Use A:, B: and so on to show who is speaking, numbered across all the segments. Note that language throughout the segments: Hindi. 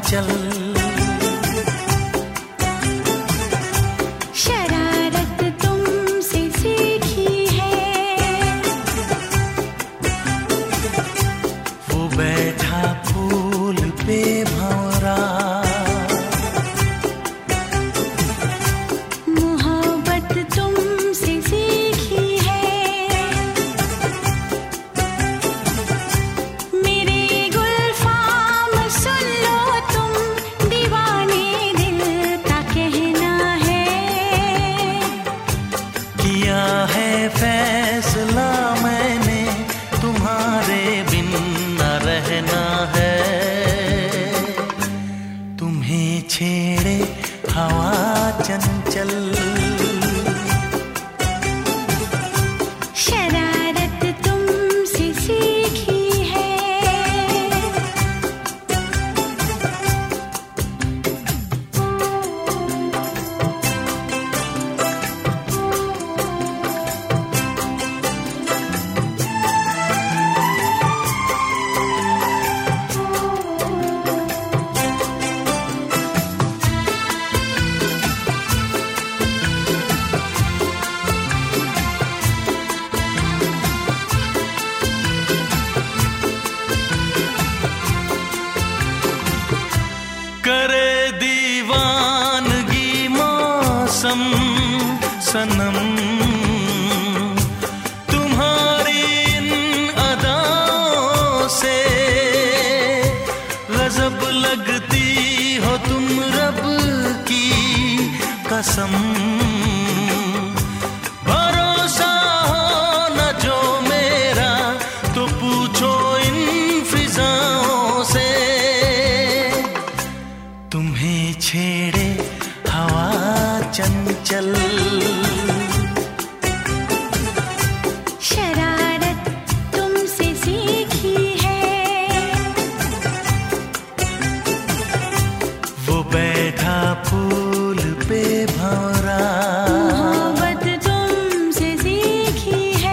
A: चंचल।
B: शरारत तुमसे सीखी है,
A: वो बैठा फूल पे भंवरा,
B: मोहब्बत तुमसे सीखी है, मेरे गुलफाम सुन लो तुम, दीवाने दिल का कहना है।
A: किया है फैसला मैंने, तुम्हारे बिन न रहना है। तुम्हें छेड़े हवा चंचल,
B: शरारत तुमसे सीखी है।
A: करे दीवानगी मौसम सनम, तुम्हारी इन अदाओं से गजब लगती हो तुम रब की कसम। भरोसा हो न जो मेरा तो पूछो इन फिजाओं से। तुम्हें छेड़े हवा चंचल,
B: शरारत तुमसे सीखी है,
A: वो बैठा फूल पे भंवरा,
B: मोहब्बत तुमसे सीखी है।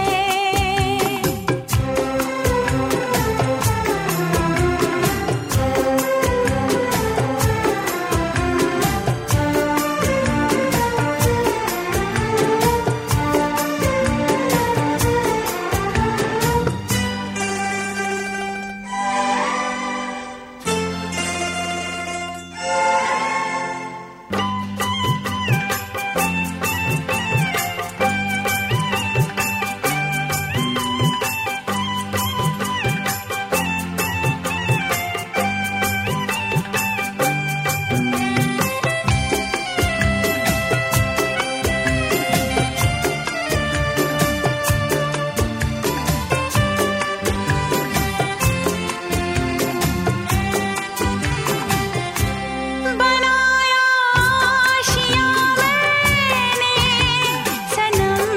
B: बनाया आशिया मैंने सनम,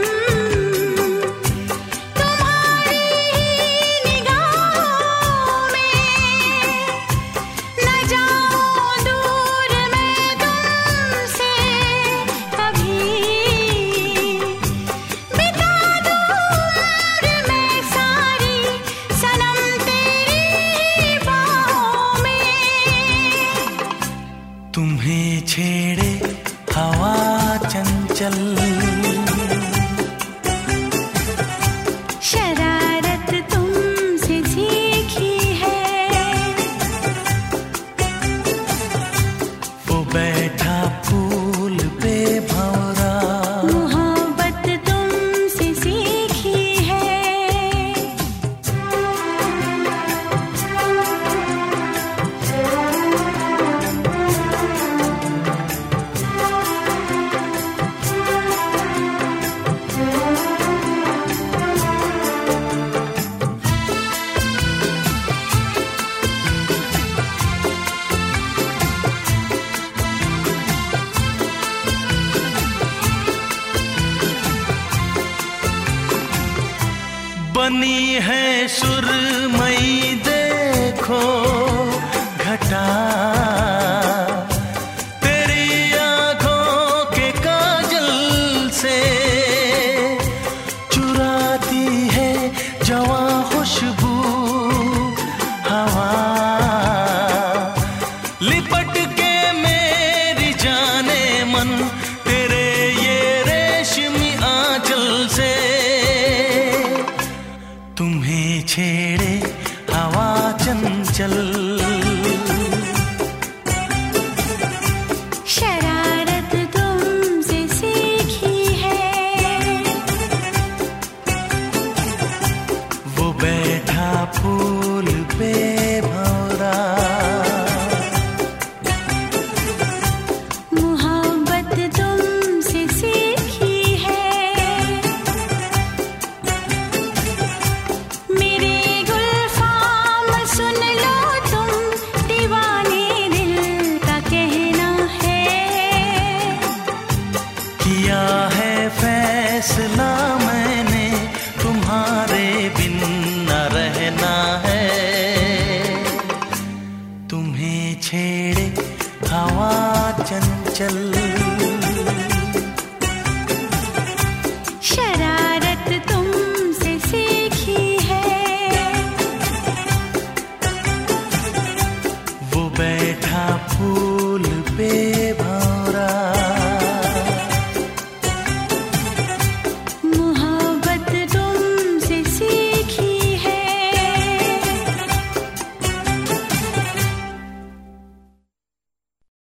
B: तुम्हारी निगाहों में, न जाऊं दूर मैं तुमसे कभी, बिता दूं उम्र मैं सारी सनम तेरी बाहों में।
A: तुम्हें छेड़े हवा चंचल,
B: शरारत तुमसे सीखी है,
A: वो बैठा फूल पे भंवरा,
B: मोहब्बत तुमसे सीखी है।
A: बनी है सुरमई देखो घटा, तेरी आंखों के काजल से चुराती है जवां खुशबू हवा, लिपट चंचल।
B: शरारत तुमसे सीखी है,
A: वो बैठा फूल पे भंवरा,
B: मोहब्बत तुमसे सीखी है। मेरे गुलफाम सुन लो तुम, दीवाने दिल का कहना है।
A: किया है फैसला मैंने, तुम्हारे बिन न रहना है। तुम्हें छेड़े हवा चंचल,
B: शरारत तुमसे सीखी है,
A: वो बैठा फूल